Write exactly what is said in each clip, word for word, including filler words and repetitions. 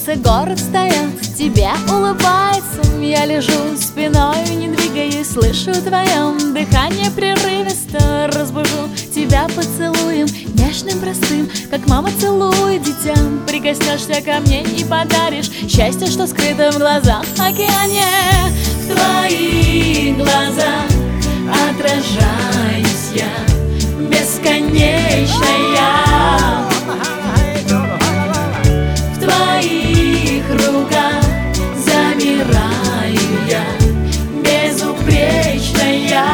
улице город встает, тебе улыбается. Я лежу спиной, не двигаясь, слышу твое дыхание прерывисто. Разбужу тебя поцелуем нежным, простым, как мама целует дитя. Прикоснешься ко мне и подаришь счастье, что скрыто в глазах океане. В твоих глазах отражаюсь я, бесконечная. В твоих руках замираю я, безупречная.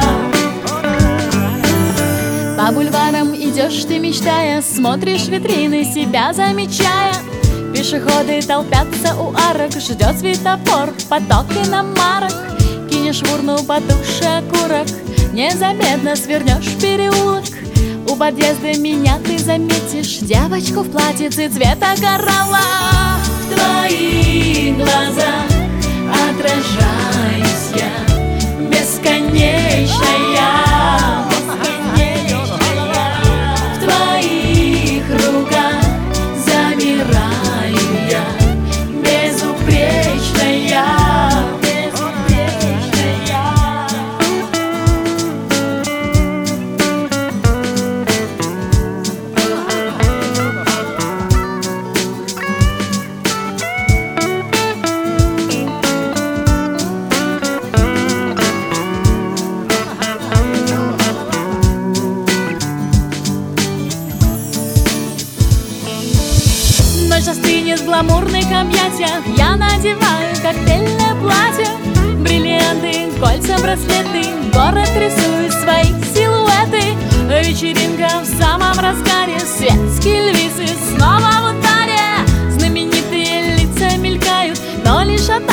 По бульварам идешь ты, мечтая, смотришь витрины, себя замечая. Пешеходы толпятся у арок, ждет светофор, поток иномарок. Кинешь в урну потухший окурок, незаметно свернешь в переулок. У подъезда меня ты заметишь, девочку в платьице цвета коралла. В твоих глазах отражаюсь я, бесконечная. В твоих руках замираю я, безупречная. Ночь остынет в гламурных объятиях, я надеваю коктейльное платье. Бриллианты, кольца, браслеты, город рисует свои силуэты. Вечеринка в самом разгаре, светские львицы снова в ударе. Знаменитые лица мелькают, но лишь одна